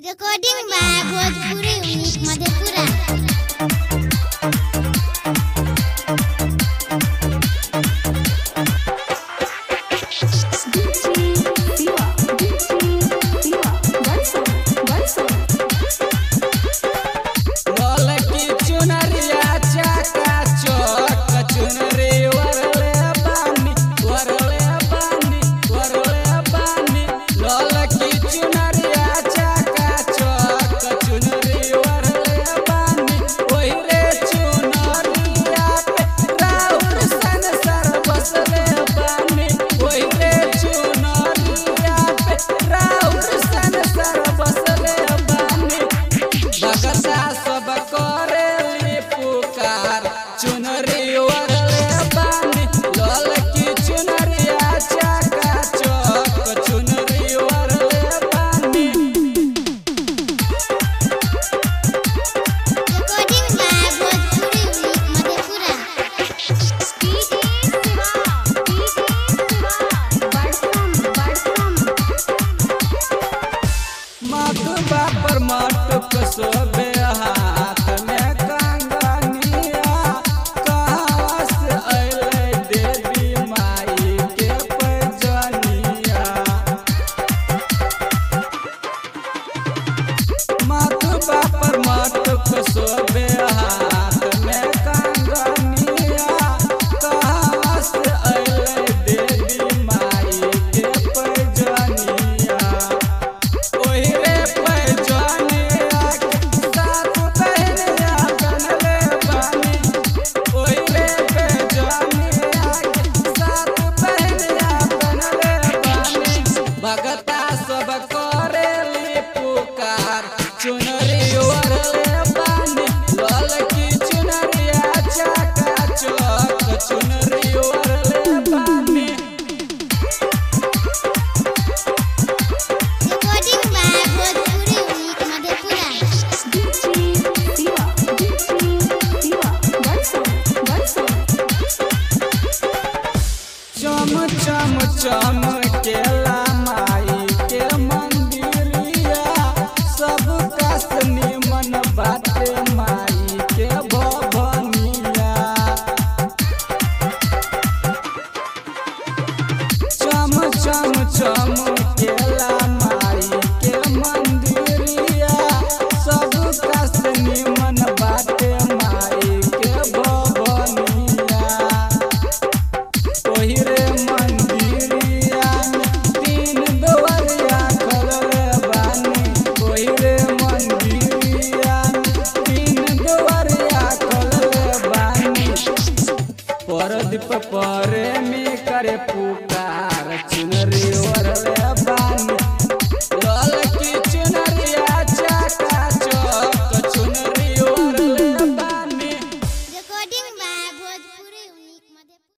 Recording by Bhojpuri unique Madhepura. चमकेला माई के मंदिरिया, सब कस निमन बाटे माई के भवनिया। चम चम चमकेला माई के मंदिरिया, सब कस निमन बाटे माई के भवनिया। ओही रे परदीप परे में करे पुकार चुन